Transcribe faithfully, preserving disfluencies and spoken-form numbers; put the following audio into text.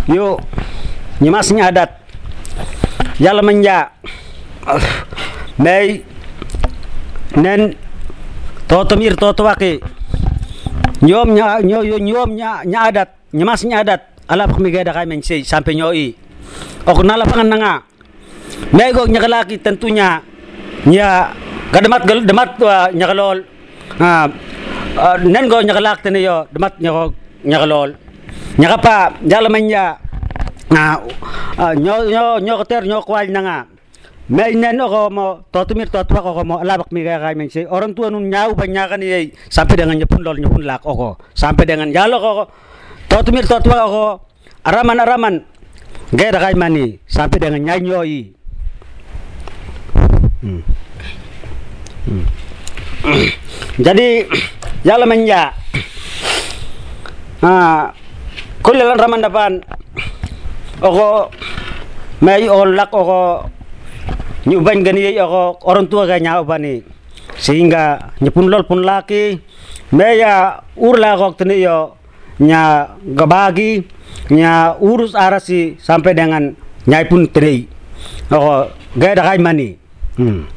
Yo, nyimasnya adat. Yalla manja. May nen totomir totowaki. Nyom nya nyo nyom nya nya adat, nyimasnya adat. Ala pemigada kay men say sampai nyoi. Ok nalapangan na nga. May go nyakalaki tentunya nya kadamat gal demat uh, nyakalol. Ah uh, nen go nyakalak teniyo demat nyako nyakalol. Nyakapa yalla manja. Ah uh, nyo nyo nyo koter nyo kwal na nga. May nen ako mo totumir totwa ko mo alabak migay kay men say orang tua nun nyau banyakan ni sampai dengan nyepun lol nyepun lak oko sampai dengan yalo ko totumir totwa ko araman-araman gaya kay mani sampai dengan nyanyoi. Hmm. Hmm. Jadi yalla manja. Ah kulilan raman depan oko may olak oko nyubain gani ako orang tua ganya bani sehingga nyepun lol pun laki meya urla kok teniyo nya gabagi nya urus arasi sampai dengan nyai pun teri ako gaya dakai mani. Hmm.